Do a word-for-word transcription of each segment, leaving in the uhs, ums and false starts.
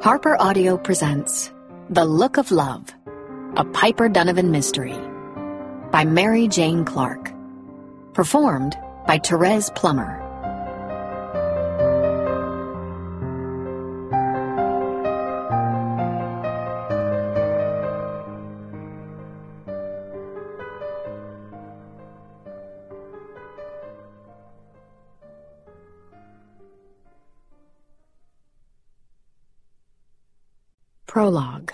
Harper Audio presents The Look of Love, a Piper Donovan mystery by Mary Jane Clark. Performed by Therese Plummer. Prologue.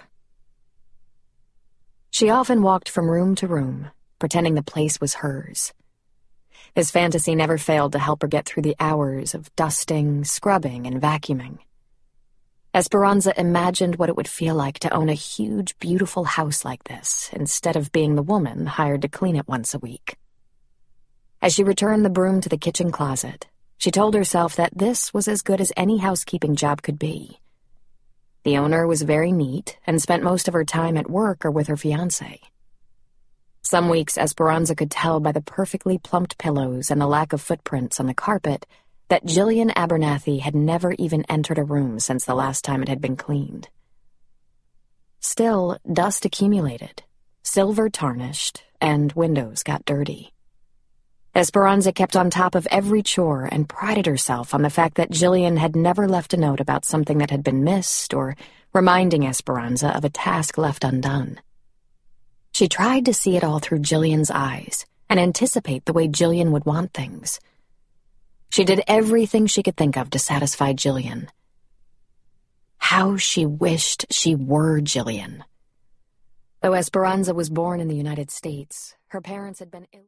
She often walked from room to room, pretending the place was hers. This fantasy never failed to help her get through the hours of dusting, scrubbing, and vacuuming. Esperanza imagined what it would feel like to own a huge, beautiful house like this, instead of being the woman hired to clean it once a week. As she returned the broom to the kitchen closet, she told herself that this was as good as any housekeeping job could be. The owner was very neat and spent most of her time at work or with her fiancé. Some weeks Esperanza could tell by the perfectly plumped pillows and the lack of footprints on the carpet that Jillian Abernathy had never even entered a room since the last time it had been cleaned. Still, dust accumulated, silver tarnished, and windows got dirty. Esperanza kept on top of every chore and prided herself on the fact that Jillian had never left a note about something that had been missed or reminding Esperanza of a task left undone. She tried to see it all through Jillian's eyes and anticipate the way Jillian would want things. She did everything she could think of to satisfy Jillian. How she wished she were Jillian. Though Esperanza was born in the United States, her parents had been ill.